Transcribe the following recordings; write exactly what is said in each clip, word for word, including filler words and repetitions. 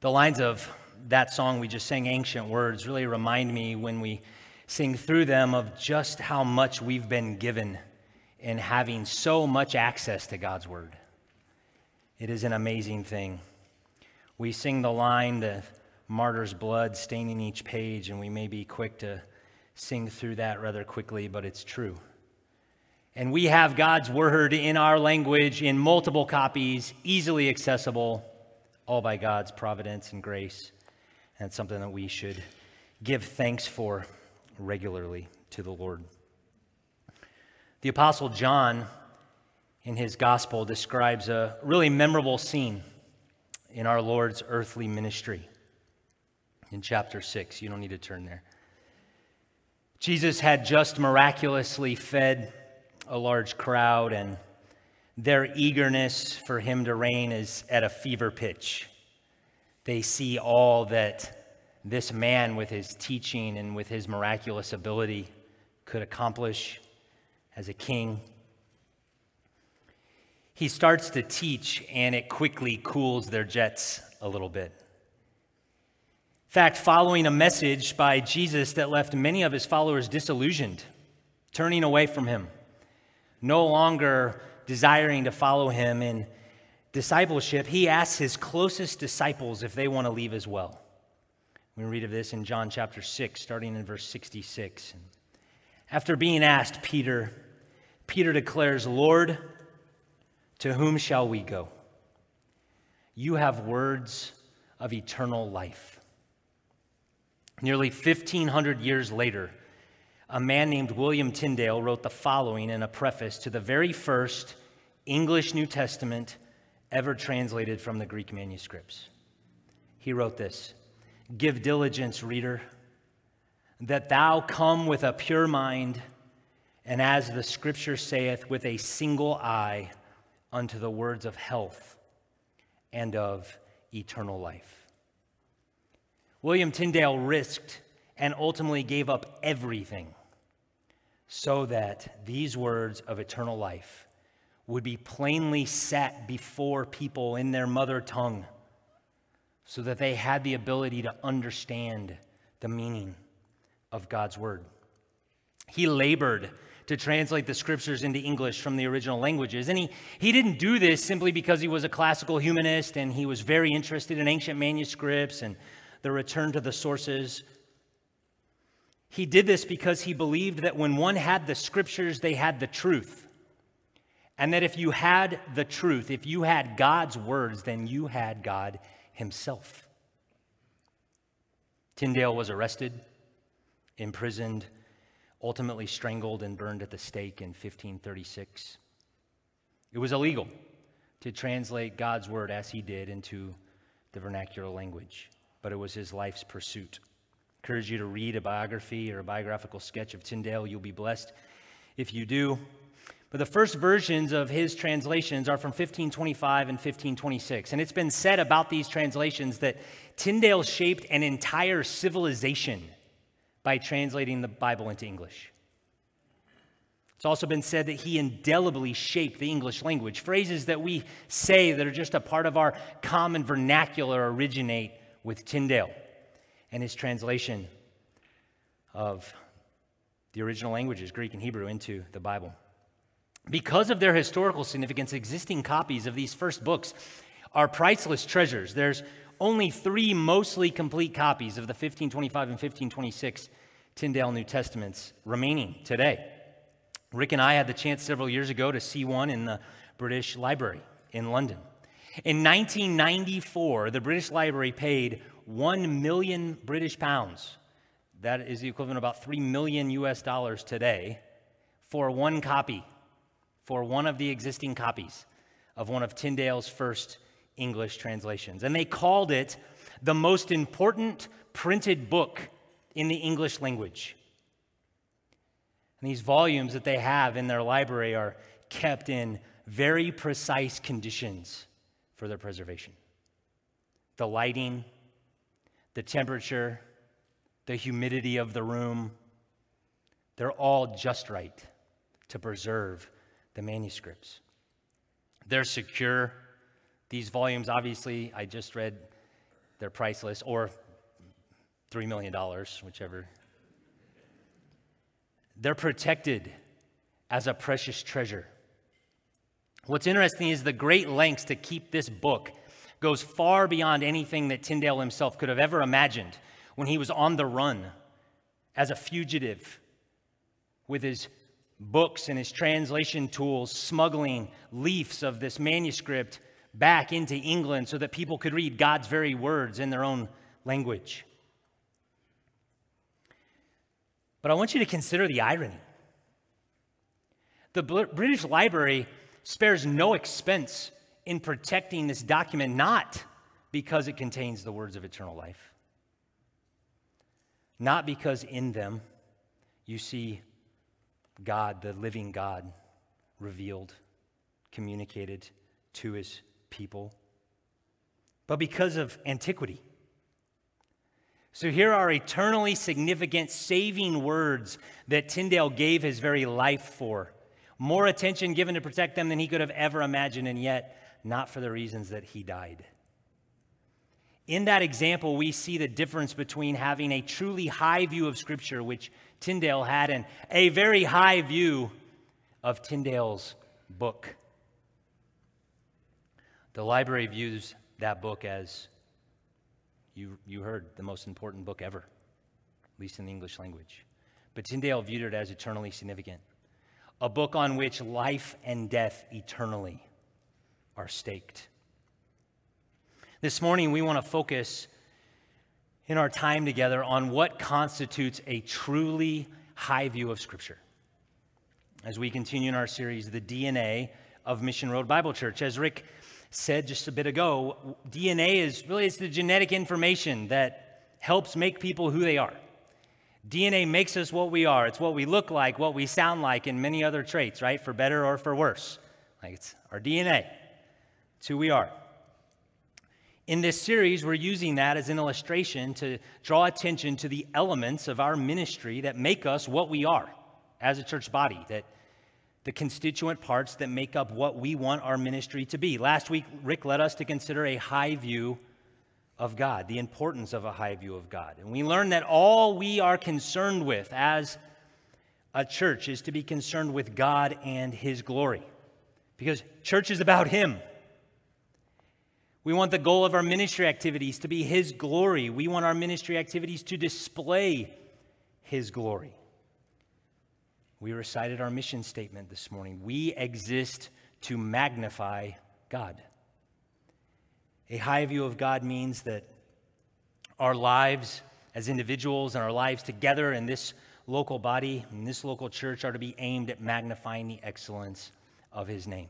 The lines of that song we just sang, Ancient Words, really remind me when we sing through them of just how much we've been given in having so much access to God's Word. It is an amazing thing. We sing the line, the martyr's blood staining each page, and we may be quick to sing through that rather quickly, but it's true. And we have God's Word in our language in multiple copies, easily accessible, all by God's providence and grace. And it's something that we should give thanks for regularly to the Lord. The Apostle John, in his gospel, describes a really memorable scene in our Lord's earthly ministry. In chapter six, you don't need to turn there. Jesus had just miraculously fed a large crowd, and their eagerness for him to reign is at a fever pitch. They see all that this man with his teaching and with his miraculous ability could accomplish as a king. He starts to teach, and it quickly cools their jets a little bit. In fact, following a message by Jesus that left many of his followers disillusioned, turning away from him, no longer desiring to follow him in discipleship, he asks his closest disciples if they want to leave as well. We read of this in John chapter six, starting in verse sixty-six. After being asked, Peter, Peter declares, "Lord, to whom shall we go? You have words of eternal life." Nearly fifteen hundred years later, a man named William Tyndale wrote the following in a preface to the very first English New Testament ever translated from the Greek manuscripts. He wrote this: "Give diligence, reader, that thou come with a pure mind, and as the Scripture saith, with a single eye unto the words of health and of eternal life." William Tyndale risked and ultimately gave up everything so that these words of eternal life would be plainly set before people in their mother tongue, so that they had the ability to understand the meaning of God's word. He labored to translate the scriptures into English from the original languages. And he, he didn't do this simply because he was a classical humanist and he was very interested in ancient manuscripts and the return to the sources. He did this because he believed that when one had the scriptures, they had the truth. And that if you had the truth, if you had God's words, then you had God himself. Tyndale was arrested, imprisoned, ultimately strangled and burned at the stake in fifteen thirty-six. It was illegal to translate God's word as he did into the vernacular language, but it was his life's pursuit. I encourage you to read a biography or a biographical sketch of Tyndale. You'll be blessed if you do. But the first versions of his translations are from fifteen twenty-five and fifteen twenty-six. And it's been said about these translations that Tyndale shaped an entire civilization by translating the Bible into English. It's also been said that he indelibly shaped the English language. Phrases that we say that are just a part of our common vernacular originate with Tyndale and his translation of the original languages, Greek and Hebrew, into the Bible. Because of their historical significance, existing copies of these first books are priceless treasures. There's only three mostly complete copies of the fifteen twenty-five and fifteen twenty-six Tyndale New Testaments remaining today. Rick and I had the chance several years ago to see one in the British Library in London. In nineteen ninety-four, the British Library paid one million British pounds. That is the equivalent of about three million U S dollars today for one copy, for one of the existing copies of one of Tyndale's first English translations. And they called it the most important printed book in the English language. And these volumes that they have in their library are kept in very precise conditions for their preservation. The lighting, the temperature, the humidity of the room, they're all just right to preserve the manuscripts. They're secure. These volumes, obviously, I just read they're priceless, or three million dollars, whichever. They're protected as a precious treasure. What's interesting is the great lengths to keep this book goes far beyond anything that Tyndale himself could have ever imagined when he was on the run as a fugitive with his books and his translation tools, smuggling leaves of this manuscript back into England so that people could read God's very words in their own language. But I want you to consider the irony. The British Library spares no expense in protecting this document, not because it contains the words of eternal life, not because in them you see God, the living God, revealed, communicated to his people, but because of antiquity. So here are eternally significant saving words that Tyndale gave his very life for. More attention given to protect them than he could have ever imagined, and yet not for the reasons that he died. In that example, we see the difference between having a truly high view of Scripture, which Tyndale had, and a very high view of Tyndale's book. The library views that book as, you, you heard, the most important book ever, at least in the English language. But Tyndale viewed it as eternally significant, a book on which life and death eternally are staked. This morning, we want to focus in our time together on what constitutes a truly high view of Scripture. As we continue in our series, The D N A of Mission Road Bible Church. As Rick said just a bit ago, D N A is really it's the genetic information that helps make people who they are. D N A makes us what we are. It's what we look like, what we sound like, and many other traits, right? For better or for worse. Like it's our D N A. It's who we are. In this series, we're using that as an illustration to draw attention to the elements of our ministry that make us what we are as a church body, that the constituent parts that make up what we want our ministry to be. Last week, Rick led us to consider a high view of God, the importance of a high view of God. And we learned that all we are concerned with as a church is to be concerned with God and His glory, because church is about Him. We want the goal of our ministry activities to be His glory. We want our ministry activities to display His glory. We recited our mission statement this morning. We exist to magnify God. A high view of God means that our lives as individuals and our lives together in this local body, in this local church, are to be aimed at magnifying the excellence of His name.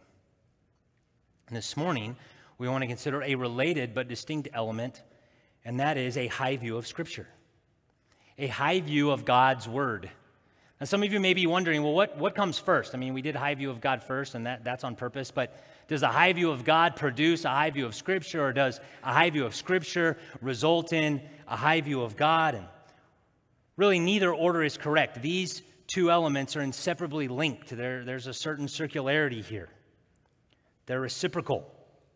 And this morning, we want to consider a related but distinct element, and that is a high view of Scripture, a high view of God's Word. Now, some of you may be wondering, well, what, what comes first? I mean, we did high view of God first, and that, that's on purpose, but does a high view of God produce a high view of Scripture, or does a high view of Scripture result in a high view of God? And really, neither order is correct. These two elements are inseparably linked. There, there's a certain circularity here. They're reciprocal.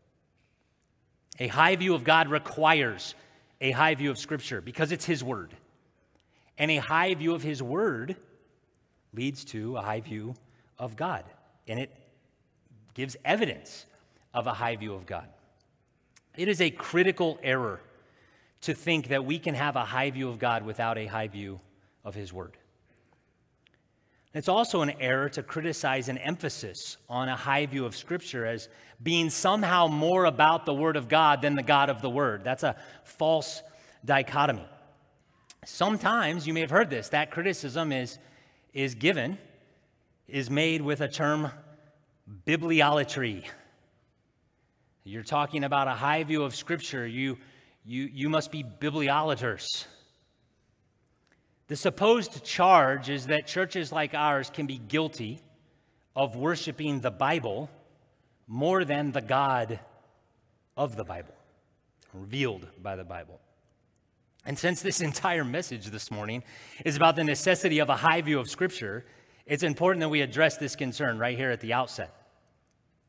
A high view of God requires a high view of Scripture because it's His Word. And a high view of His Word leads to a high view of God. And it gives evidence of a high view of God. It is a critical error to think that we can have a high view of God without a high view of His Word. It's also an error to criticize an emphasis on a high view of Scripture as being somehow more about the Word of God than the God of the Word. That's a false dichotomy. Sometimes, you may have heard this, that criticism is, is given, is made with a term, bibliolatry. You're talking about a high view of Scripture. You, you, you must be bibliolaters. The supposed charge is that churches like ours can be guilty of worshiping the Bible more than the God of the Bible, revealed by the Bible. And since this entire message this morning is about the necessity of a high view of Scripture, it's important that we address this concern right here at the outset.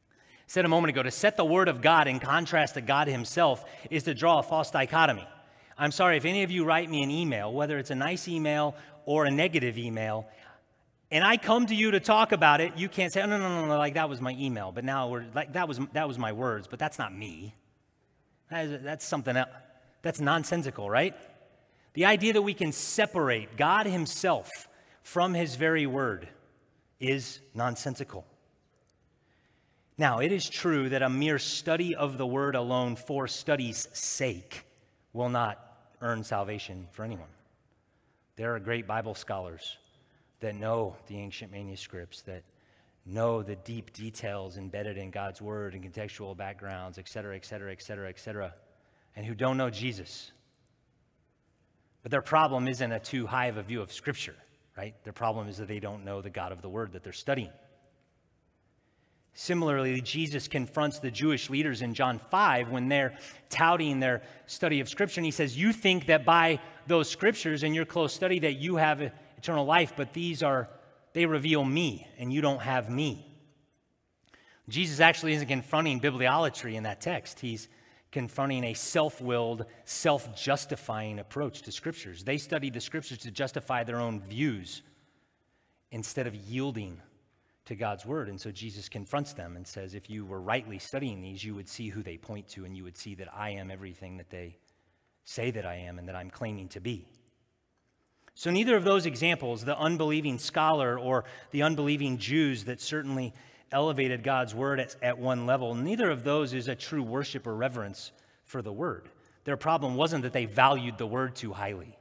said a moment ago, to set the word of God in contrast to God himself is to draw a false dichotomy. I'm sorry, if any of you write me an email, whether it's a nice email or a negative email, and I come to you to talk about it, you can't say, oh, no, no, no, no, like that was my email, but now we're, like that was, that was my words, but that's not me. That is, that's something else. That's nonsensical, right? The idea that we can separate God himself from his very word is nonsensical. Now, it is true that a mere study of the word alone for study's sake will not earn salvation for anyone. There are great Bible scholars that know the ancient manuscripts, that know the deep details embedded in God's word and contextual backgrounds, et cetera, et cetera, et cetera, et cetera, and who don't know Jesus. But their problem isn't a too high of a view of Scripture, right? Their problem is that they don't know the God of the word that they're studying. Similarly, Jesus confronts the Jewish leaders in John five when they're touting their study of Scripture, and he says, you think that by those Scriptures and your close study that you have eternal life, but these are, they reveal me, and you don't have me. Jesus actually isn't confronting bibliolatry in that text. He's confronting a self-willed, self-justifying approach to Scriptures. They study the Scriptures to justify their own views instead of yielding to God's word. And so Jesus confronts them and says, if you were rightly studying these, you would see who they point to, and you would see that I am everything that they say that I am and that I'm claiming to be. So neither of those examples, the unbelieving scholar or the unbelieving Jews that certainly elevated God's word at, at one level, neither of those is a true worship or reverence for the word. Their problem wasn't that they valued the word too highly.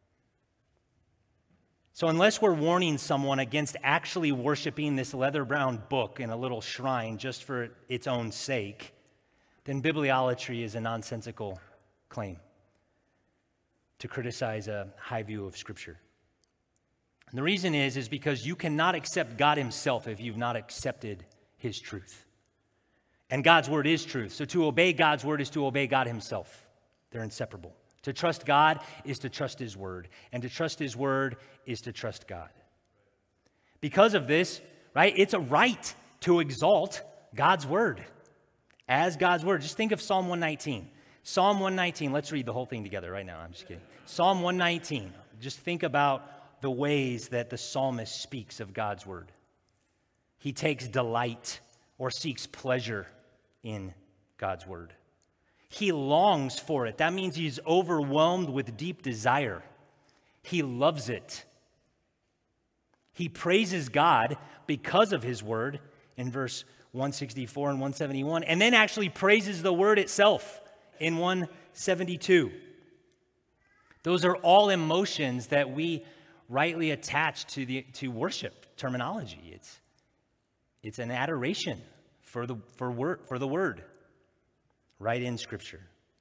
So unless we're warning someone against actually worshiping this leather-bound book in a little shrine just for its own sake, then bibliolatry is a nonsensical claim to criticize a high view of Scripture. And the reason is, is because you cannot accept God himself if you've not accepted his truth. And God's word is truth. So to obey God's word is to obey God himself. They're inseparable. To trust God is to trust his word. And to trust his word is to trust God. Because of this, right, it's a right to exalt God's word as God's word. Just think of Psalm one nineteen. Psalm one nineteen, let's read the whole thing together right now. I'm just kidding. Psalm one nineteen, just think about the ways that the psalmist speaks of God's word. He takes delight or seeks pleasure in God's word. He longs for it. That means he's overwhelmed with deep desire. He loves it. He praises God because of his word in verse one sixty-four and one seventy-one, and then actually praises the word itself in one seventy-two. Those are all emotions that we rightly attach to the to worship terminology. It's it's an adoration for the for word for the word right in Scripture.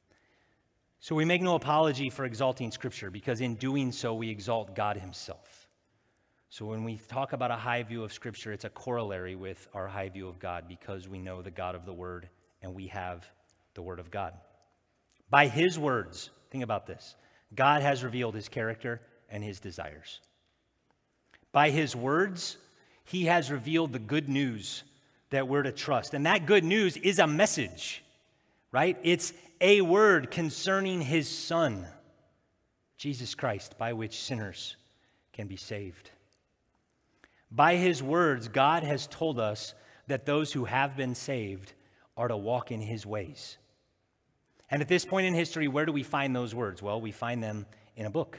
So we make no apology for exalting Scripture, because in doing so we exalt God himself. So when we talk about a high view of Scripture, it's a corollary with our high view of God, because we know the God of the word and we have the word of God. By his words, think about this, God has revealed his character and his desires. By his words, he has revealed the good news that we're to trust. And that good news is a message, right? It's a word concerning his Son, Jesus Christ, by which sinners can be saved. By his words, God has told us that those who have been saved are to walk in his ways. And at this point in history, where do we find those words? Well, we find them in a book.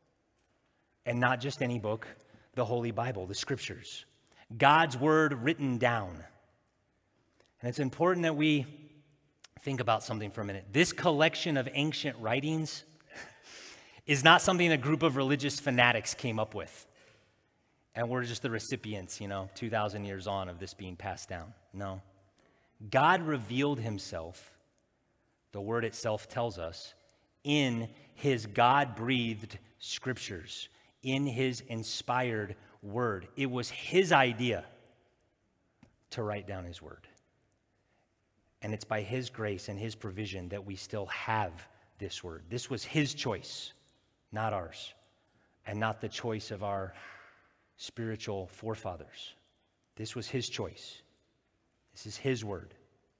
And not just any book, the Holy Bible, the Scriptures. God's word written down. And it's important that we think about something for a minute. This collection of ancient writings is not something a group of religious fanatics came up with. And we're just the recipients, you know, two thousand years on of this being passed down. No. God revealed himself, the word itself tells us, in his God-breathed Scriptures, in his inspired word. It was his idea to write down his word. And it's by his grace and his provision that we still have this word. This was his choice, not ours, and not the choice of our spiritual forefathers. This was his choice. This is his word.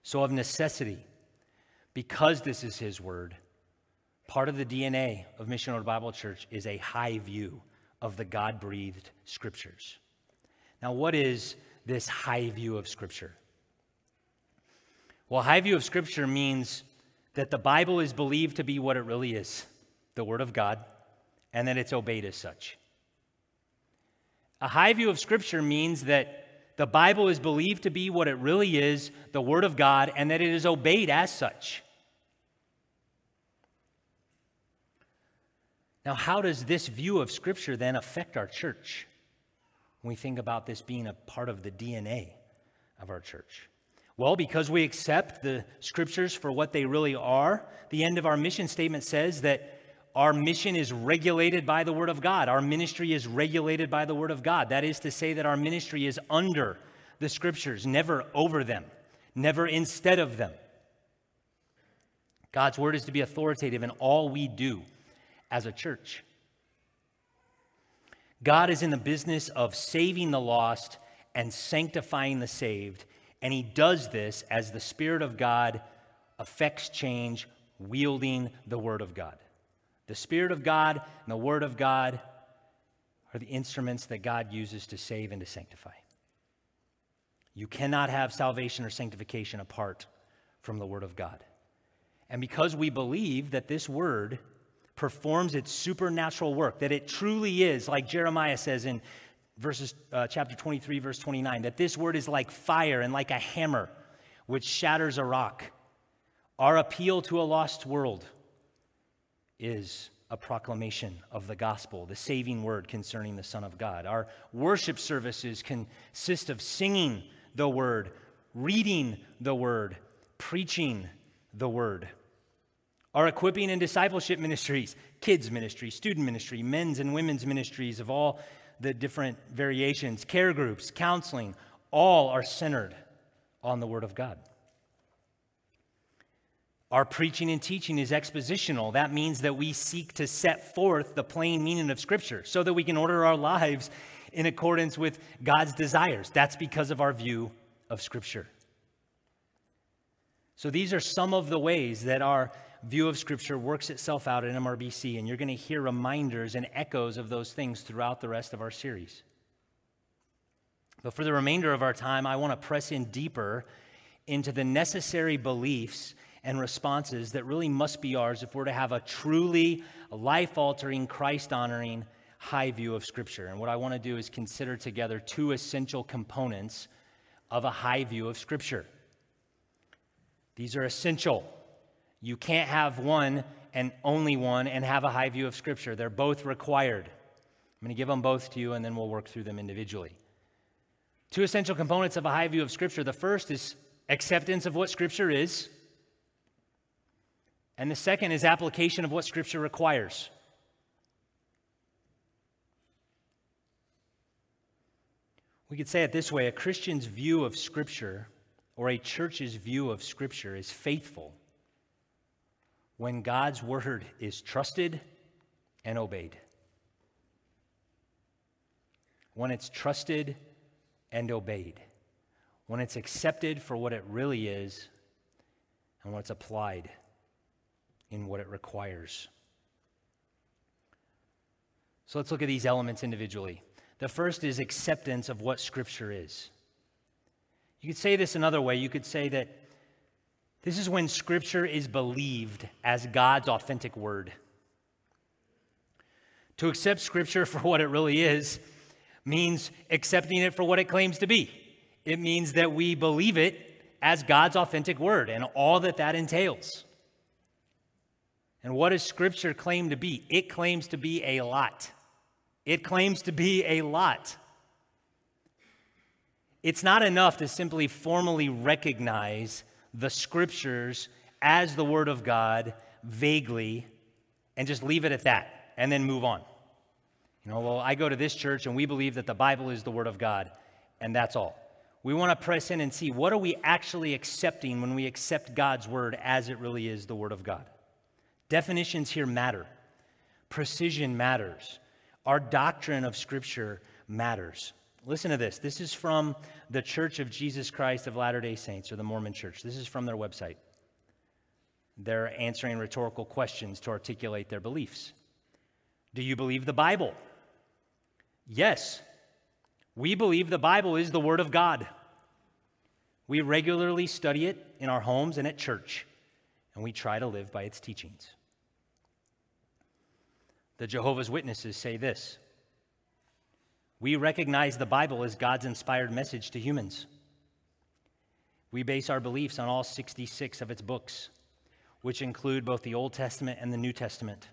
So of necessity, because this is his word, part of the D N A of Mission Road Bible Church is a high view of the God-breathed Scriptures. Now, what is this high view of Scripture? Well, high view of Scripture means that the Bible is believed to be what it really is, the Word of God, and that it's obeyed as such. A high view of Scripture means that the Bible is believed to be what it really is, the Word of God, and that it is obeyed as such. Now, how does this view of Scripture then affect our church when we think about this being a part of the D N A of our church? Well, because we accept the Scriptures for what they really are, the end of our mission statement says that our mission is regulated by the Word of God. Our ministry is regulated by the Word of God. That is to say that our ministry is under the Scriptures, never over them, never instead of them. God's Word is to be authoritative in all we do as a church. God is in the business of saving the lost and sanctifying the saved, and he does this as the Spirit of God affects change, wielding the Word of God. The Spirit of God and the Word of God are the instruments that God uses to save and to sanctify. You cannot have salvation or sanctification apart from the Word of God. And because we believe that this Word performs its supernatural work, that it truly is, like Jeremiah says in verses uh, chapter twenty-three, verse twenty-nine, that this word is like fire and like a hammer which shatters a rock. Our appeal to a lost world is a proclamation of the gospel, the saving word concerning the Son of God. Our worship services consist of singing the word, reading the word, preaching the word. Our equipping and discipleship ministries, kids ministry, student ministry, men's and women's ministries of all the different variations, care groups, counseling, all are centered on the Word of God. Our preaching and teaching is expositional. That means that we seek to set forth the plain meaning of Scripture so that we can order our lives in accordance with God's desires. That's because of our view of Scripture. So these are some of the ways that our view of Scripture works itself out in M R B C, and you're going to hear reminders and echoes of those things throughout the rest of our series. But for the remainder of our time, I want to press in deeper into the necessary beliefs and responses that really must be ours if we're to have a truly life-altering, Christ-honoring, high view of Scripture. And what I want to do is consider together two essential components of a high view of Scripture. These are essential. You can't have one and only one and have a high view of Scripture. They're both required. I'm going to give them both to you, and then we'll work through them individually. Two essential components of a high view of Scripture. The first is acceptance of what Scripture is, and the second is application of what Scripture requires. We could say it this way: a Christian's view of Scripture, or a church's view of Scripture, is faithful when God's word is trusted and obeyed. When it's trusted and obeyed. When it's accepted for what it really is, and when it's applied in what it requires. So let's look at these elements individually. The first is acceptance of what Scripture is. You could say this another way. You could say that this is when Scripture is believed as God's authentic word. To accept Scripture for what it really is means accepting it for what it claims to be. It means that we believe it as God's authentic word and all that that entails. And what does Scripture claim to be? It claims to be a lot. It claims to be a lot. It's not enough to simply formally recognize the Scriptures as the Word of God vaguely and just leave it at that and then move on. You know, well, I go to this church and we believe that the Bible is the Word of God, and that's all. We want to press in and see, what are we actually accepting when we accept God's Word as it really is the Word of God? Definitions here matter. Precision matters. Our doctrine of Scripture matters. Listen to this. This is from the Church of Jesus Christ of Latter-day Saints, or the Mormon Church. This is from their website. They're answering rhetorical questions to articulate their beliefs. Do you believe the Bible? Yes. We believe the Bible is the Word of God. We regularly study it in our homes and at church, and we try to live by its teachings. The Jehovah's Witnesses say this: we recognize the Bible as God's inspired message to humans. We base our beliefs on all sixty-six of its books, which include both the Old Testament and the New Testament.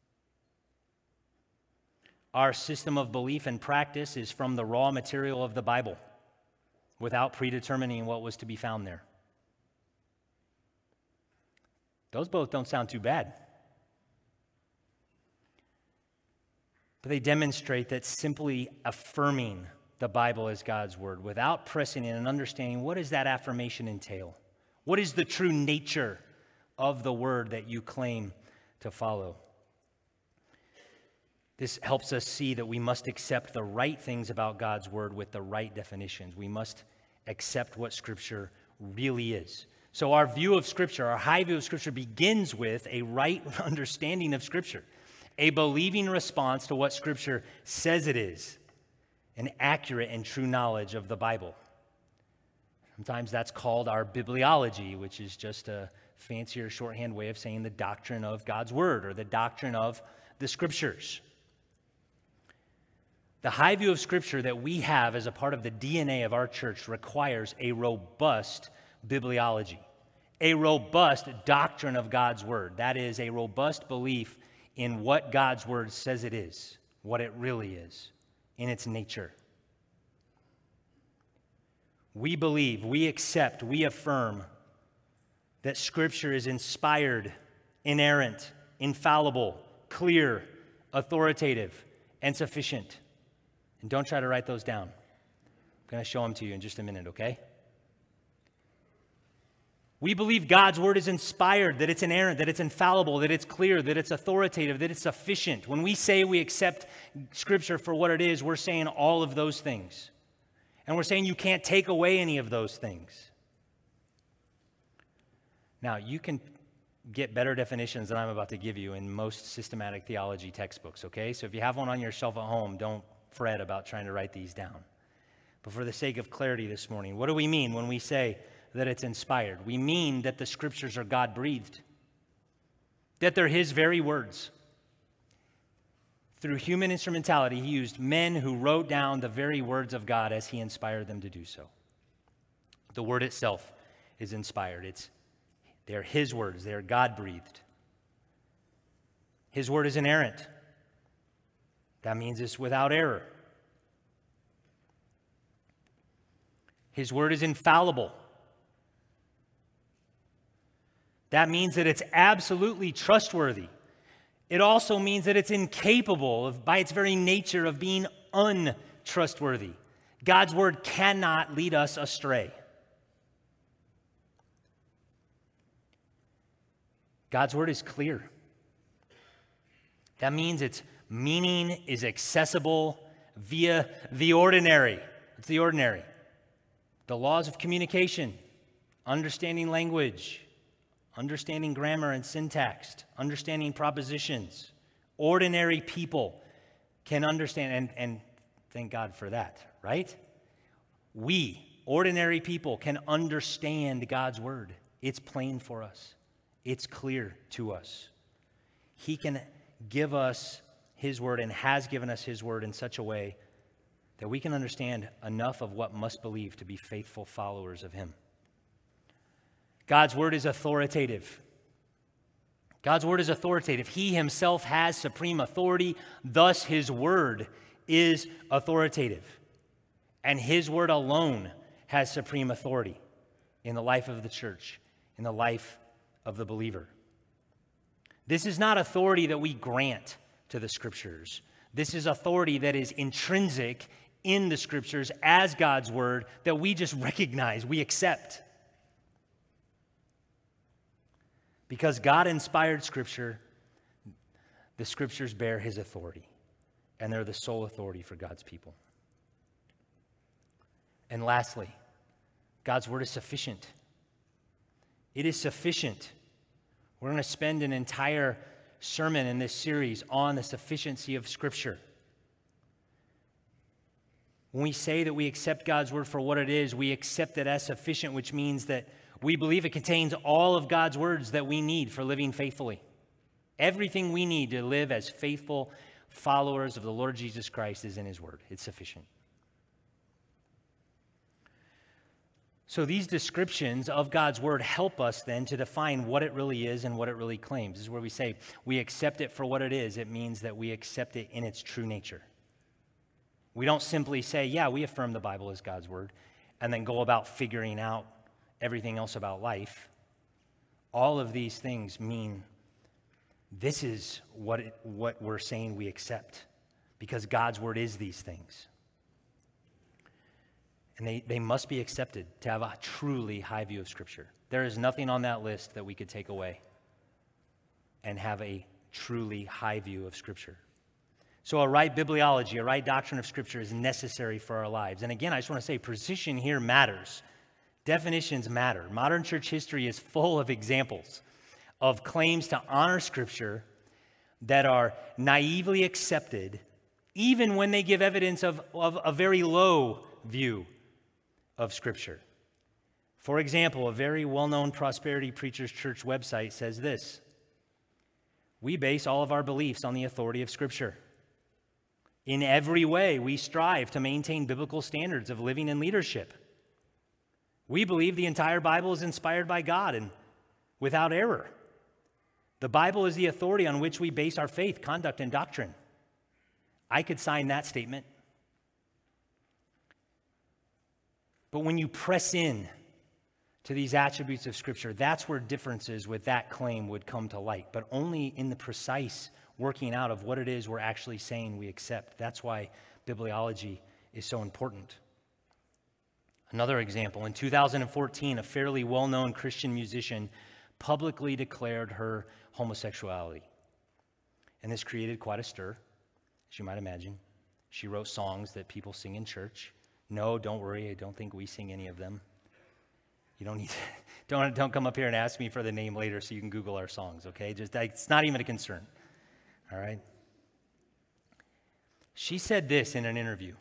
Our system of belief and practice is from the raw material of the Bible, without predetermining what was to be found there. Those both don't sound too bad. But they demonstrate that simply affirming the Bible as God's word without pressing in and understanding what does that affirmation entail? What is the true nature of the word that you claim to follow? This helps us see that we must accept the right things about God's word with the right definitions. We must accept what Scripture really is. So our view of Scripture, our high view of Scripture, begins with a right understanding of Scripture, a believing response to what Scripture says it is, an accurate and true knowledge of the Bible. Sometimes that's called our bibliology, which is just a fancier shorthand way of saying the doctrine of God's Word or the doctrine of the Scriptures. The high view of Scripture that we have as a part of the D N A of our church requires a robust bibliology, a robust doctrine of God's Word. That is, a robust belief in what God's Word says it is, what it really is, in its nature. We believe, we accept, we affirm that Scripture is inspired, inerrant, infallible, clear, authoritative, and sufficient. And don't try to write those down. I'm going to show them to you in just a minute, okay? We believe God's word is inspired, that it's inerrant, that it's infallible, that it's clear, that it's authoritative, that it's sufficient. When we say we accept Scripture for what it is, we're saying all of those things. And we're saying you can't take away any of those things. Now, you can get better definitions than I'm about to give you in most systematic theology textbooks, okay? So if you have one on your shelf at home, don't fret about trying to write these down. But for the sake of clarity this morning, what do we mean when we say that it's inspired? We mean that the Scriptures are God-breathed, that they're His very words. Through human instrumentality, He used men who wrote down the very words of God as He inspired them to do so. The Word itself is inspired. It's, they're His words. They're God-breathed. His Word is inerrant. That means it's without error. His Word is infallible. That means that it's absolutely trustworthy. It also means that it's incapable of, by its very nature, of being untrustworthy. God's word cannot lead us astray. God's word is clear. That means its meaning is accessible via the ordinary. What's the ordinary? The laws of communication, understanding language, understanding grammar and syntax, understanding propositions. Ordinary people can understand, and, and thank God for that, right? We, ordinary people, can understand God's word. It's plain for us. It's clear to us. He can give us His word and has given us His word in such a way that we can understand enough of what must believe to be faithful followers of Him. God's word is authoritative. God's word is authoritative. He Himself has supreme authority. Thus, His word is authoritative. And His word alone has supreme authority in the life of the church, in the life of the believer. This is not authority that we grant to the Scriptures. This is authority that is intrinsic in the Scriptures as God's word that we just recognize, we accept. Because God inspired Scripture, the Scriptures bear His authority, and they're the sole authority for God's people. And lastly, God's word is sufficient. It is sufficient. We're going to spend an entire sermon in this series on the sufficiency of Scripture. When we say that we accept God's word for what it is, we accept it as sufficient, which means that we believe it contains all of God's words that we need for living faithfully. Everything we need to live as faithful followers of the Lord Jesus Christ is in his word. It's sufficient. So these descriptions of God's word help us then to define what it really is and what it really claims. This is where we say we accept it for what it is. It means that we accept it in its true nature. We don't simply say, yeah, we affirm the Bible as God's word, and then go about figuring out everything else about life. All of these things mean this is what, it, what we're saying we accept, because God's word is these things. And they, they must be accepted to have a truly high view of Scripture. There is nothing on that list that we could take away and have a truly high view of Scripture. So a right bibliology, a right doctrine of Scripture is necessary for our lives. And again, I just want to say precision here matters. Definitions matter. Modern church history is full of examples of claims to honor Scripture that are naively accepted, even when they give evidence of, of a very low view of Scripture. For example, a very well-known Prosperity Preachers Church website says this: we base all of our beliefs on the authority of Scripture. In every way, we strive to maintain biblical standards of living and leadership. We believe the entire Bible is inspired by God and without error. The Bible is the authority on which we base our faith, conduct, and doctrine. I could sign that statement. But when you press in to these attributes of Scripture, that's where differences with that claim would come to light, but only in the precise working out of what it is we're actually saying we accept. That's why bibliology is so important. Another example, in two thousand fourteen, a fairly well-known Christian musician publicly declared her homosexuality. And this created quite a stir, as you might imagine. She wrote songs that people sing in church. No, don't worry, I don't think we sing any of them. You don't need to, don't, don't come up here and ask me for the name later so you can Google our songs, okay? Just it's not even a concern, all right? She said this in an interview: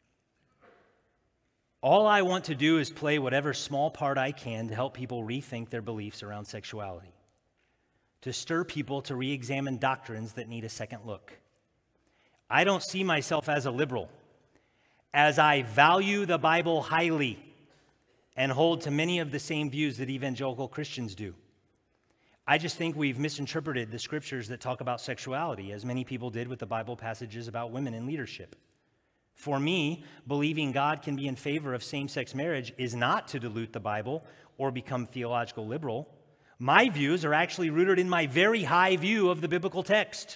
all I want to do is play whatever small part I can to help people rethink their beliefs around sexuality, to stir people to re-examine doctrines that need a second look. I don't see myself as a liberal, as I value the Bible highly and hold to many of the same views that evangelical Christians do. I just think we've misinterpreted the Scriptures that talk about sexuality, as many people did with the Bible passages about women in leadership. For me, believing God can be in favor of same-sex marriage is not to dilute the Bible or become theological liberal. My views are actually rooted in my very high view of the biblical text,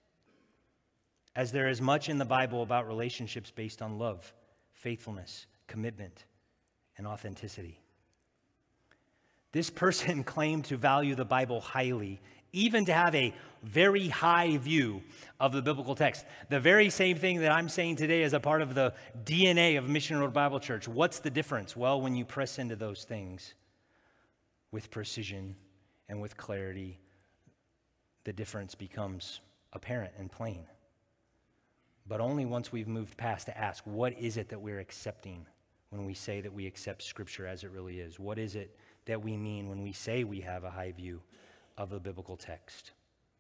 as there is much in the Bible about relationships based on love, faithfulness, commitment, and authenticity. This person claimed to value the Bible highly, even to have a very high view of the biblical text. The very same thing that I'm saying today is a part of the D N A of Mission Road Bible Church. What's the difference? Well, when you press into those things with precision and with clarity, the difference becomes apparent and plain. But only once we've moved past to ask, what is it that we're accepting when we say that we accept Scripture as it really is? What is it that we mean when we say we have a high view of the biblical text?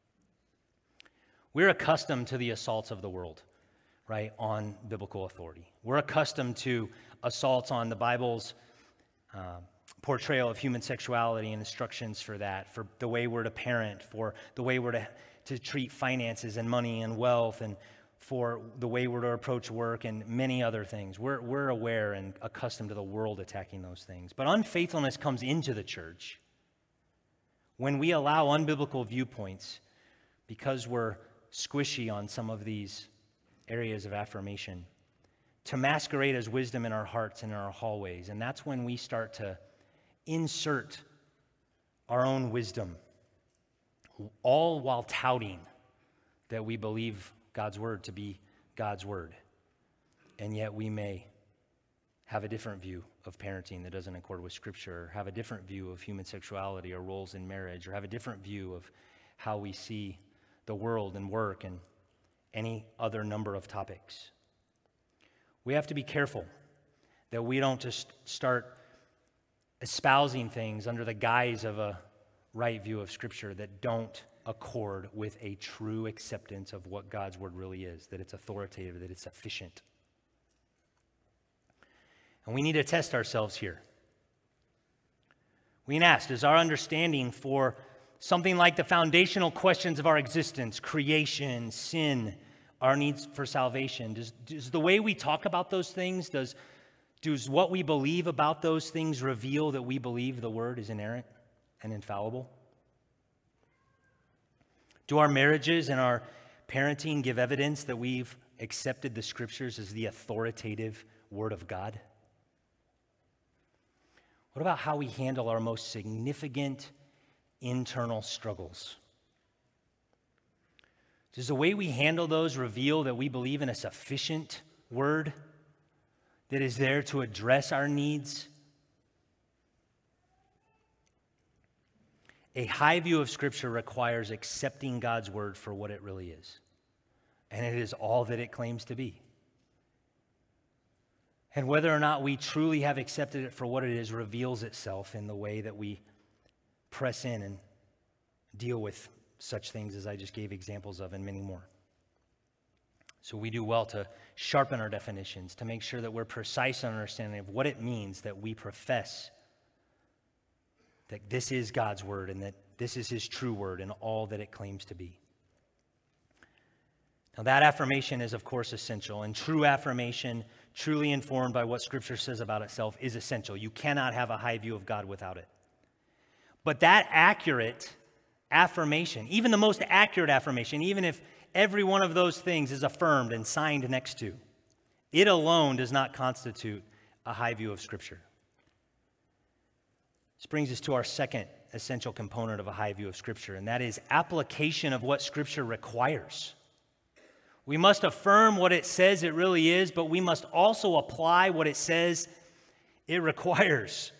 We're accustomed to the assaults of the world, right, on biblical authority. We're accustomed to assaults on the Bible's uh, portrayal of human sexuality and instructions for that, for the way we're to parent, for the way we're to, to treat finances and money and wealth, and for the way we're to approach work and many other things. We're, we're aware and accustomed to the world attacking those things. But unfaithfulness comes into the church when we allow unbiblical viewpoints because we're squishy on some of these areas of affirmation to masquerade as wisdom in our hearts and in our hallways. And that's when we start to insert our own wisdom, all while touting that we believe God's word to be God's word. And yet we may have a different view of parenting that doesn't accord with Scripture, or have a different view of human sexuality or roles in marriage, or have a different view of how we see the world and work and any other number of topics. We have to be careful that we don't just start espousing things under the guise of a right view of Scripture that don't accord with a true acceptance of what God's word really is, that it's authoritative, that it's sufficient. And we need to test ourselves here. We can ask, does our understanding for something like the foundational questions of our existence, creation, sin, our needs for salvation, does, does the way we talk about those things, does, does what we believe about those things reveal that we believe the word is inerrant and infallible? Do our marriages and our parenting give evidence that we've accepted the Scriptures as the authoritative word of God? What about how we handle our most significant internal struggles? Does the way we handle those reveal that we believe in a sufficient word that is there to address our needs? A high view of Scripture requires accepting God's word for what it really is, and it is all that it claims to be. And whether or not we truly have accepted it for what it is reveals itself in the way that we press in and deal with such things as I just gave examples of and many more. So we do well to sharpen our definitions, to make sure that we're precise in our understanding of what it means that we profess that this is God's word and that this is his true word and all that it claims to be. Now that affirmation is, of course, essential, and true affirmation, truly informed by what Scripture says about itself, is essential. You cannot have a high view of God without it. But that accurate affirmation, even the most accurate affirmation, even if every one of those things is affirmed and signed next to, it alone does not constitute a high view of Scripture. This brings us to our second essential component of a high view of Scripture, and that is application of what Scripture requires. We must affirm what it says it really is, but we must also apply what it says it requires.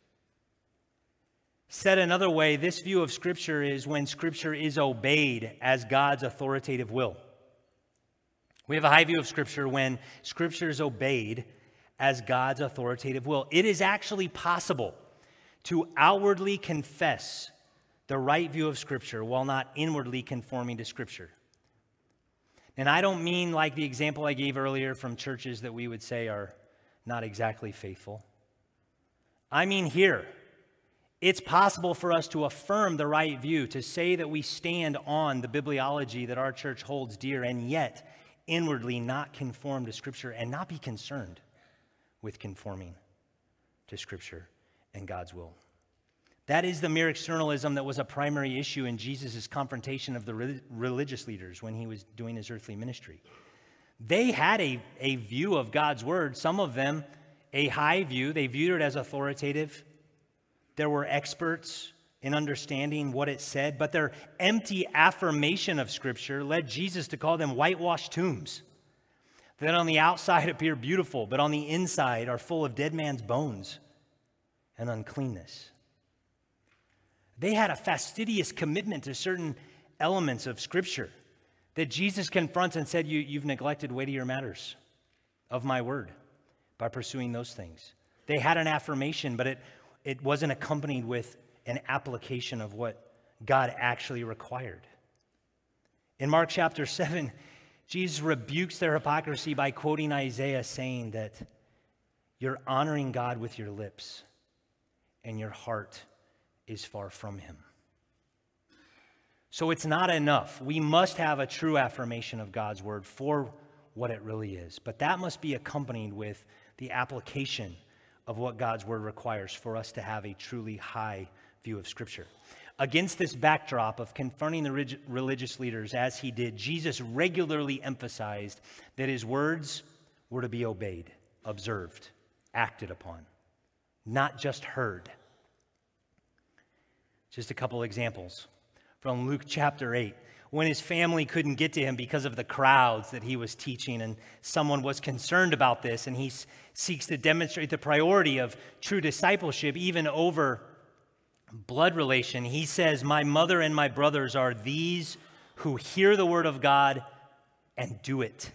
Said another way, this view of Scripture is when Scripture is obeyed as God's authoritative will. We have a high view of Scripture when Scripture is obeyed as God's authoritative will. It is actually possible to outwardly confess the right view of Scripture while not inwardly conforming to Scripture. And I don't mean like the example I gave earlier from churches that we would say are not exactly faithful. I mean here, it's possible for us to affirm the right view, to say that we stand on the bibliology that our church holds dear, and yet inwardly not conform to Scripture and not be concerned with conforming to Scripture and God's will. That is the mere externalism that was a primary issue in Jesus' confrontation of the re- religious leaders when he was doing his earthly ministry. They had a, a view of God's word, some of them a high view. They viewed it as authoritative. There were experts in understanding what it said, but their empty affirmation of Scripture led Jesus to call them whitewashed tombs that on the outside appear beautiful, but on the inside are full of dead man's bones and uncleanness. They had a fastidious commitment to certain elements of Scripture that Jesus confronts and said, you, you've neglected weightier matters of my word by pursuing those things. They had an affirmation, but it, it wasn't accompanied with an application of what God actually required. In Mark chapter seven, Jesus rebukes their hypocrisy by quoting Isaiah, saying that you're honoring God with your lips and your heart is far from him. So it's not enough. We must have a true affirmation of God's word for what it really is. But that must be accompanied with the application of what God's word requires for us to have a truly high view of Scripture. Against this backdrop of confronting the rig- religious leaders as he did, Jesus regularly emphasized that his words were to be obeyed, observed, acted upon, not just heard. Just a couple examples from Luke chapter eight. when his family couldn't get to him because of the crowds that he was teaching, and someone was concerned about this, and he s- seeks to demonstrate the priority of true discipleship even over blood relation. He says, "My mother and my brothers are these who hear the word of God and do it."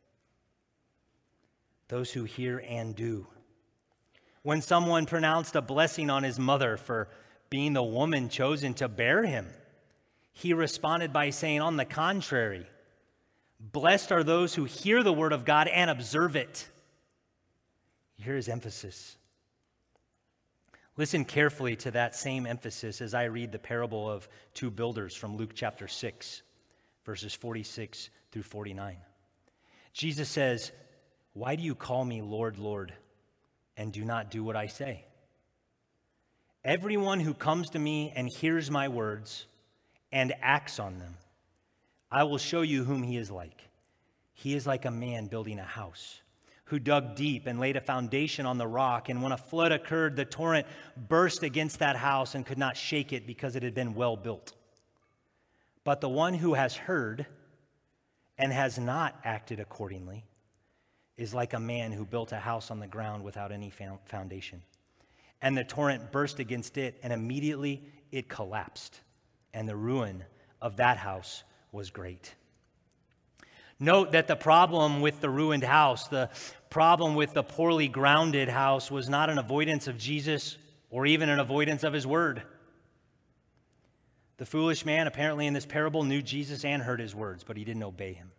Those who hear and do. When someone pronounced a blessing on his mother for being the woman chosen to bear him, he responded by saying, on the contrary, "Blessed are those who hear the word of God and observe it." Here is emphasis. Listen carefully to that same emphasis as I read the parable of two builders from Luke chapter six, verses forty-six through forty-nine. Jesus says, "Why do you call me Lord, Lord, and do not do what I say? Everyone who comes to me and hears my words and acts on them, I will show you whom he is like. He is like a man building a house, who dug deep and laid a foundation on the rock. And when a flood occurred, the torrent burst against that house and could not shake it because it had been well built. But the one who has heard and has not acted accordingly is like a man who built a house on the ground without any foundation. And the torrent burst against it, and immediately it collapsed. And the ruin of that house was great." Note that the problem with the ruined house, the problem with the poorly grounded house, was not an avoidance of Jesus or even an avoidance of his word. The foolish man, apparently in this parable, knew Jesus and heard his words, but he didn't obey him.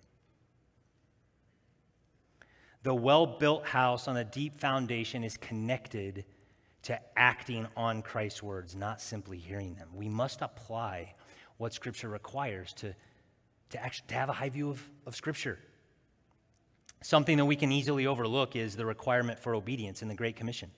The well-built house on a deep foundation is connected to acting on Christ's words, not simply hearing them. We must apply what Scripture requires to, to, actually, to have a high view of, of Scripture. Something that we can easily overlook is the requirement for obedience in the Great Commission.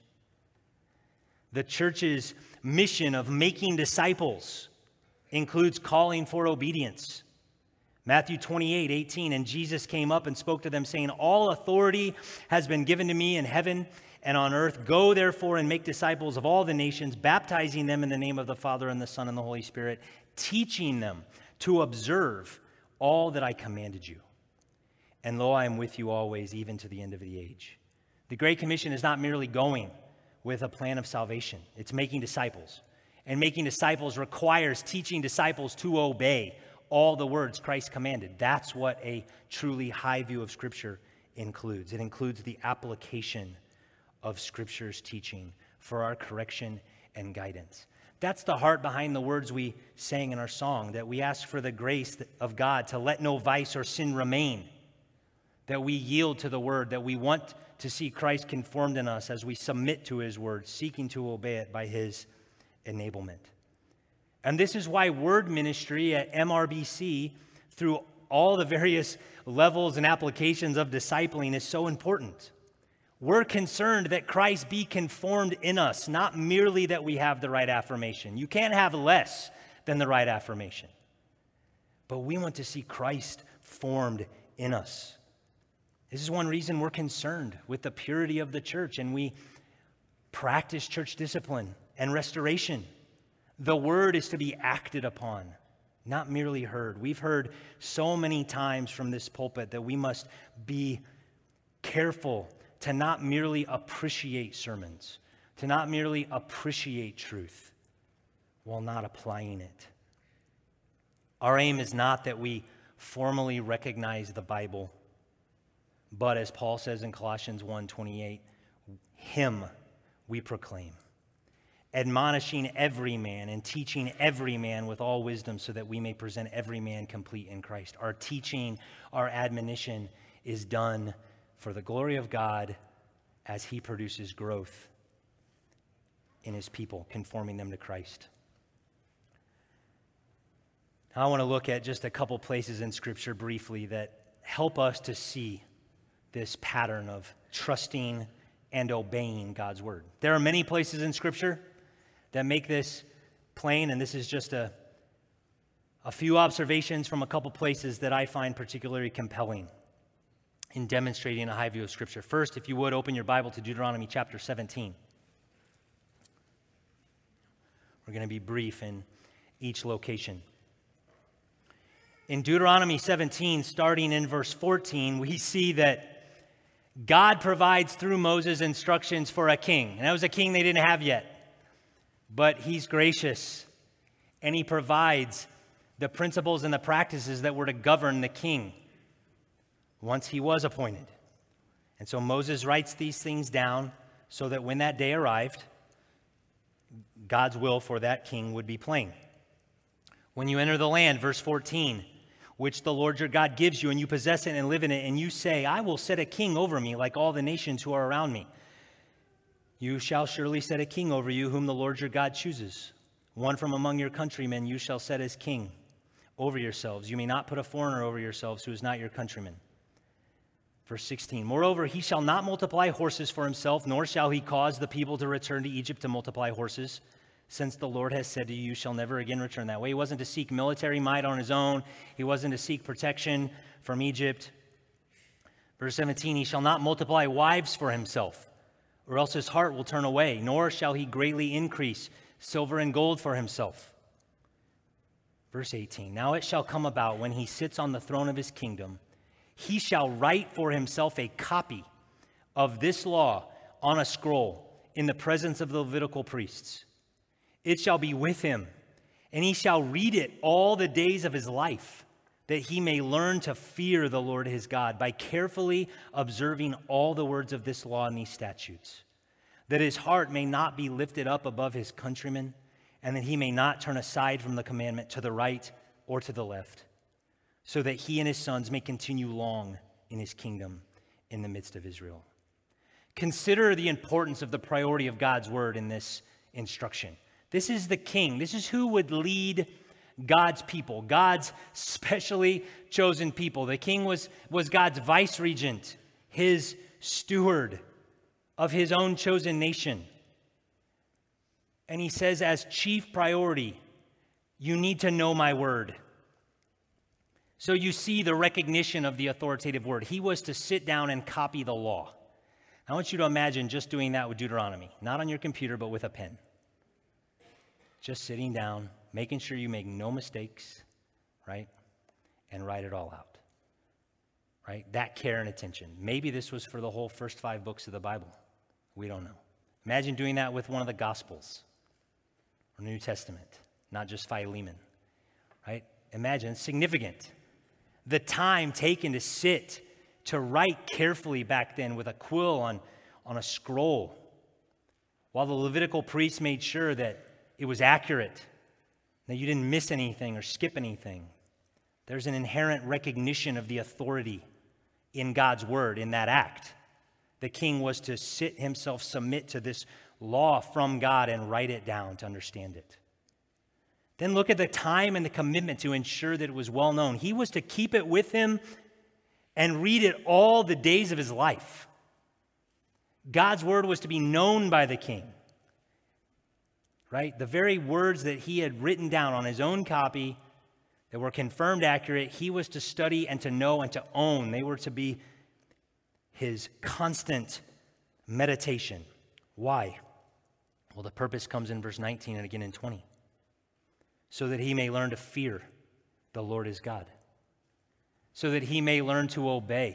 The church's mission of making disciples includes calling for obedience. Matthew twenty-eight, eighteen, "And Jesus came up and spoke to them, saying, 'All authority has been given to me in heaven and on earth. Go therefore and make disciples of all the nations, baptizing them in the name of the Father and the Son and the Holy Spirit, teaching them to observe all that I commanded you. And lo, I am with you always, even to the end of the age.'" The Great Commission is not merely going with a plan of salvation. It's making disciples. And making disciples requires teaching disciples to obey all the words Christ commanded. That's what a truly high view of Scripture includes. It includes the application of Scripture's teaching for our correction and guidance. That's the heart behind the words we sang in our song, that we ask for the grace of God to let no vice or sin remain, that we yield to the word, that we want to see Christ conformed in us as we submit to his word, seeking to obey it by his enablement. And this is why word ministry at M R B C, through all the various levels and applications of discipling, is so important. We're concerned that Christ be conformed in us, not merely that we have the right affirmation. You can't have less than the right affirmation. But we want to see Christ formed in us. This is one reason we're concerned with the purity of the church, and we practice church discipline and restoration. The word is to be acted upon, not merely heard. We've heard so many times from this pulpit that we must be careful to not merely appreciate sermons, to not merely appreciate truth while not applying it. Our aim is not that we formally recognize the Bible, but as Paul says in Colossians one twenty-eight, him we proclaim, admonishing every man and teaching every man with all wisdom, so that we may present every man complete in Christ. Our teaching, our admonition is done for the glory of God as he produces growth in his people, conforming them to Christ. Now, I want to look at just a couple places in Scripture briefly that help us to see this pattern of trusting and obeying God's word. There are many places in Scripture that make this plain, and this is just a, a few observations from a couple places that I find particularly compelling in demonstrating a high view of Scripture. First, if you would, open your Bible to Deuteronomy chapter seventeen. We're going to be brief in each location. In Deuteronomy seventeen, starting in verse fourteen, we see that God provides through Moses instructions for a king. And that was a king they didn't have yet. But he's gracious, and he provides the principles and the practices that were to govern the king once he was appointed. And so Moses writes these things down so that when that day arrived, God's will for that king would be plain. When you enter the land, verse fourteen, which the Lord your God gives you, and you possess it and live in it, and you say, I will set a king over me like all the nations who are around me. You shall surely set a king over you whom the Lord your God chooses. One from among your countrymen you shall set as king over yourselves. You may not put a foreigner over yourselves who is not your countryman. Verse sixteen, moreover, he shall not multiply horses for himself, nor shall he cause the people to return to Egypt to multiply horses, since the Lord has said to you, you shall never again return that way. He wasn't to seek military might on his own. He wasn't to seek protection from Egypt. Verse seventeen, he shall not multiply wives for himself, or else his heart will turn away, nor shall he greatly increase silver and gold for himself. Verse eighteen, now it shall come about when he sits on the throne of his kingdom, he shall write for himself a copy of this law on a scroll in the presence of the Levitical priests. It shall be with him, and he shall read it all the days of his life, that he may learn to fear the Lord his God by carefully observing all the words of this law and these statutes, that his heart may not be lifted up above his countrymen, and that he may not turn aside from the commandment to the right or to the left, so that he and his sons may continue long in his kingdom in the midst of Israel. Consider the importance of the priority of God's word in this instruction. This is the king. This is who would lead God's people, God's specially chosen people. The king was, was God's vice regent, his steward of his own chosen nation. And he says, as chief priority, you need to know my word. So you see the recognition of the authoritative word. He was to sit down and copy the law. I want you to imagine just doing that with Deuteronomy, not on your computer, but with a pen. Just sitting down, making sure you make no mistakes, right? And write it all out, right? That care and attention. Maybe this was for the whole first five books of the Bible. We don't know. Imagine doing that with one of the Gospels or New Testament, not just Philemon, right? Imagine, significant. The time taken to sit, to write carefully back then with a quill on, on a scroll, while the Levitical priests made sure that it was accurate, that you didn't miss anything or skip anything. There's an inherent recognition of the authority in God's word in that act. The king was to sit himself, submit to this law from God and write it down to understand it. Then look at the time and the commitment to ensure that it was well known. He was to keep it with him and read it all the days of his life. God's word was to be known by the king. Right? The very words that he had written down on his own copy that were confirmed accurate, he was to study and to know and to own. They were to be his constant meditation. Why? Well, the purpose comes in verse nineteen and again in twenty. So that he may learn to fear the Lord his God. So that he may learn to obey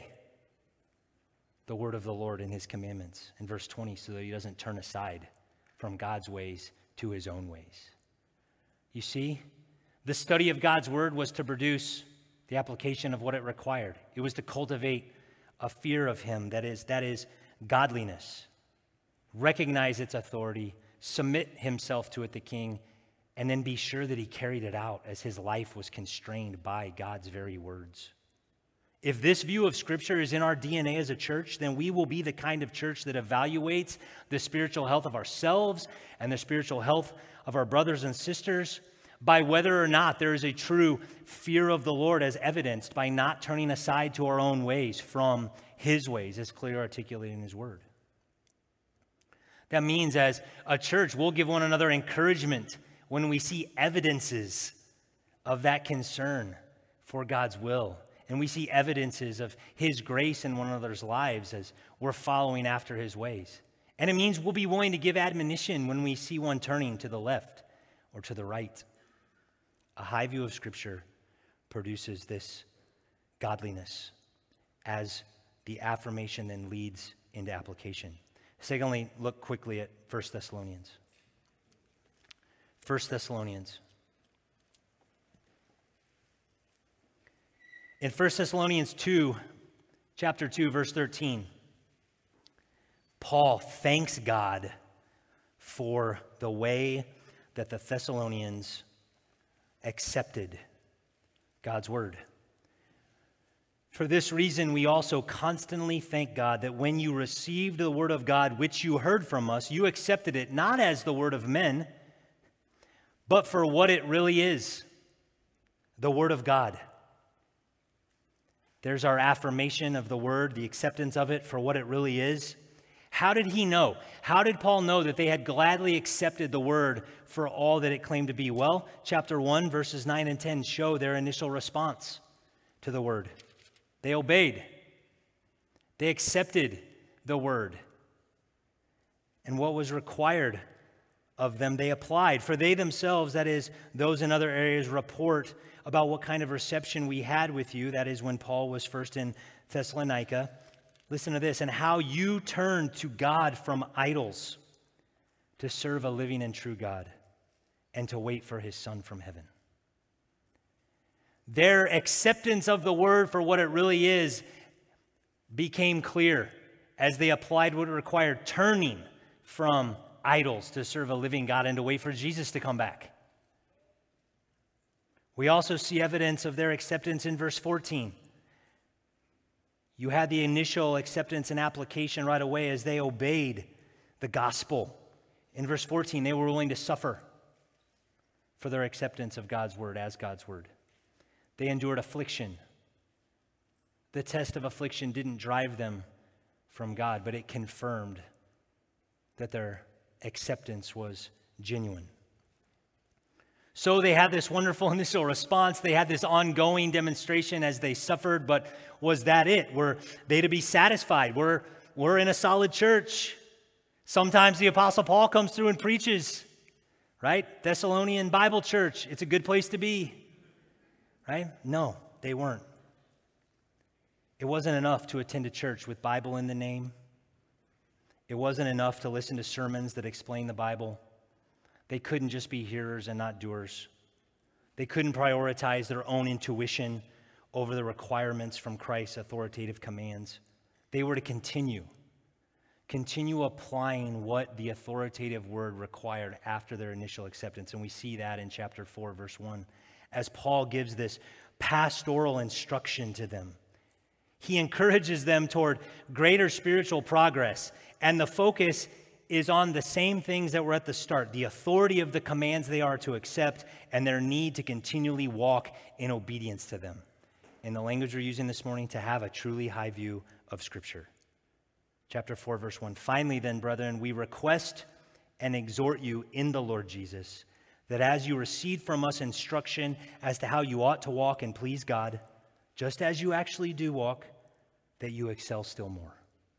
the word of the Lord and his commandments. In verse twenty, so that he doesn't turn aside from God's ways to his own ways. You see, the study of God's word was to produce the application of what it required. It was to cultivate a fear of him, that is, that is godliness. Recognize its authority, submit himself to it, the king, and then be sure that he carried it out as his life was constrained by God's very words. If this view of Scripture is in our D N A as a church, then we will be the kind of church that evaluates the spiritual health of ourselves and the spiritual health of our brothers and sisters by whether or not there is a true fear of the Lord, as evidenced by not turning aside to our own ways from his ways, as clearly articulated in his word. That means as a church, we'll give one another encouragement when we see evidences of that concern for God's will. And we see evidences of his grace in one another's lives as we're following after his ways. And it means we'll be willing to give admonition when we see one turning to the left or to the right. A high view of Scripture produces this godliness as the affirmation then leads into application. Secondly, look quickly at First Thessalonians. First Thessalonians. In First Thessalonians two, chapter two, verse thirteen, Paul thanks God for the way that the Thessalonians accepted God's word. For this reason, we also constantly thank God that when you received the word of God, which you heard from us, you accepted it not as the word of men, but for what it really is, the word of God. There's our affirmation of the word, the acceptance of it for what it really is. How did he know? How did Paul know that they had gladly accepted the word for all that it claimed to be? Well, chapter one, verses nine and ten show their initial response to the word. They obeyed. They accepted the word. And what was required of them, they applied. For they themselves, that is, those in other areas, report about what kind of reception we had with you, that is, when Paul was first in Thessalonica. Listen to this, and how you turned to God from idols to serve a living and true God and to wait for his Son from heaven. Their acceptance of the word for what it really is became clear as they applied what it required, turning from idols to serve a living God and to wait for Jesus to come back. We also see evidence of their acceptance in verse fourteen. You had the initial acceptance and application right away as they obeyed the gospel. In verse fourteen, they were willing to suffer for their acceptance of God's word as God's word. They endured affliction. The test of affliction didn't drive them from God, but it confirmed that their acceptance was genuine. So they had this wonderful initial response. They had this ongoing demonstration as they suffered, but was that it? Were they to be satisfied? We're, we're in a solid church. Sometimes the Apostle Paul comes through and preaches, right? Thessalonian Bible Church, it's a good place to be, right? No, they weren't. It wasn't enough to attend a church with Bible in the name. It wasn't enough to listen to sermons that explain the Bible. They couldn't just be hearers and not doers. They couldn't prioritize their own intuition over the requirements from Christ's authoritative commands. They were to continue, continue applying what the authoritative word required after their initial acceptance. And we see that in chapter four, verse one, as Paul gives this pastoral instruction to them. He encourages them toward greater spiritual progress, and the focus is on the same things that were at the start, the authority of the commands they are to accept and their need to continually walk in obedience to them. In the language we're using this morning, to have a truly high view of Scripture. Chapter four, verse one, finally then, brethren, we request and exhort you in the Lord Jesus, that as you receive from us instruction as to how you ought to walk and please God, just as you actually do walk, that you excel still more.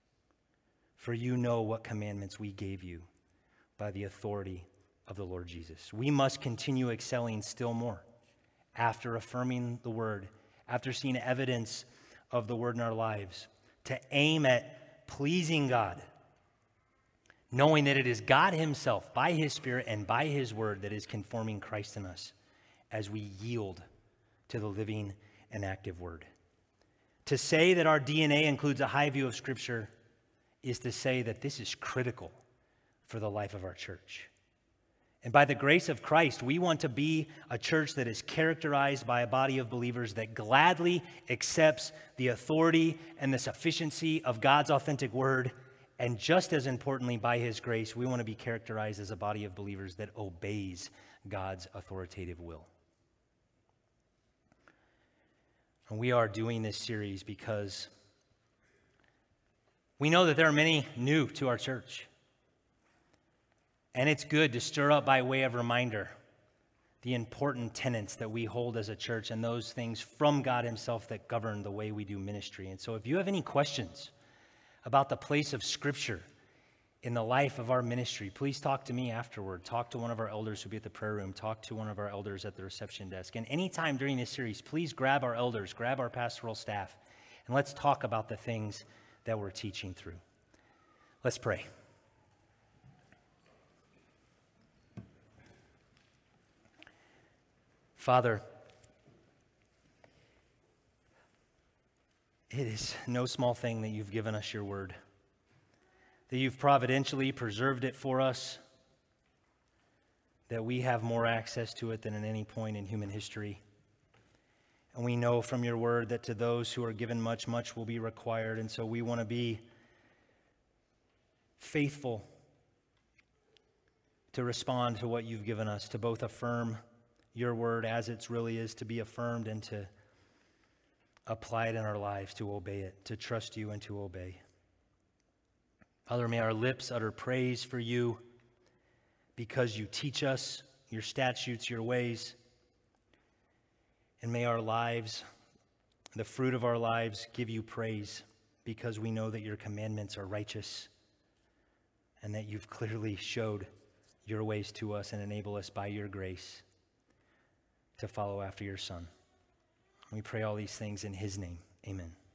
For you know what commandments we gave you by the authority of the Lord Jesus. We must continue excelling still more after affirming the word, after seeing evidence of the word in our lives, to aim at pleasing God, knowing that it is God himself, by his Spirit and by his word, that is conforming Christ in us as we yield to the living and active word. To say that our D N A includes a high view of Scripture is to say that this is critical for the life of our church. And by the grace of Christ, we want to be a church that is characterized by a body of believers that gladly accepts the authority and the sufficiency of God's authentic word. And just as importantly, by his grace, we want to be characterized as a body of believers that obeys God's authoritative will. And we are doing this series because we know that there are many new to our church. And it's good to stir up by way of reminder the important tenets that we hold as a church and those things from God himself that govern the way we do ministry. And so if you have any questions about the place of Scripture in the life of our ministry, please talk to me afterward. Talk to one of our elders who'll be at the prayer room. Talk to one of our elders at the reception desk. And anytime during this series, please grab our elders, grab our pastoral staff, and let's talk about the things that we're teaching through. Let's pray. Father, it is no small thing that you've given us your word, that you've providentially preserved it for us, that we have more access to it than at any point in human history. And we know from your word that to those who are given much, much will be required. And so we want to be faithful to respond to what you've given us, to both affirm your word as it really is to be affirmed and to apply it in our lives, to obey it, to trust you and to obey. Father, may our lips utter praise for you because you teach us your statutes, your ways. And may our lives, the fruit of our lives, give you praise because we know that your commandments are righteous and that you've clearly showed your ways to us and enable us by your grace to follow after your Son. We pray all these things in his name. Amen.